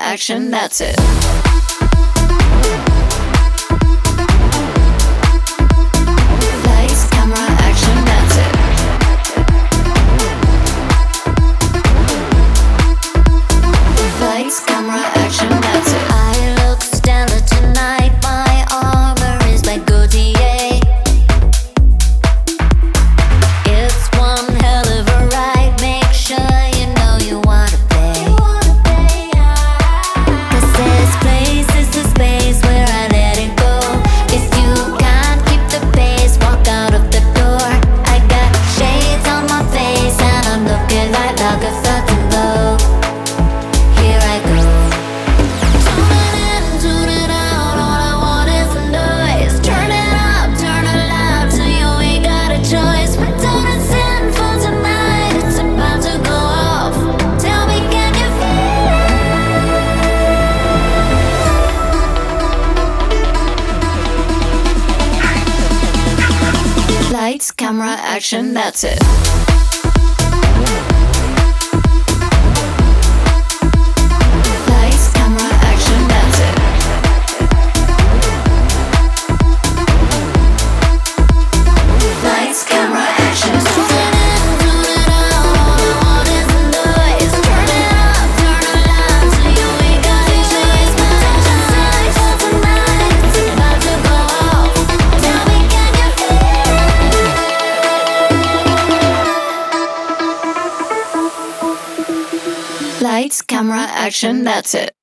action, that's it. Lights, camera, action, that's it. Lights, camera, action, that's it. I look stellar tonight. My armor is like Gaultier. It's one hell of a ride. Make sure you know you wanna pay. This is space where I let it go. If you can't keep the pace, walk out of the door. I got shades on my face and I'm looking like a fucking Vogue. Here I go. Tune it in, tune it out. All I want is the noise. Turn it up, turn it loud, so you ain't got a choice. My tone is sinful tonight. It's about to go off. Tell me, can you feel it? Lights, camera, action, that's it. Lights, camera, action, that's it. Lights, camera, action. Tune it in, tune it out. All I want is the noise. Turn it up, turn it loud, so you ain't got a choice. My tone is sinful tonight. It's about to go off. Tell me, can you feel it? Lights, camera, action, that's it.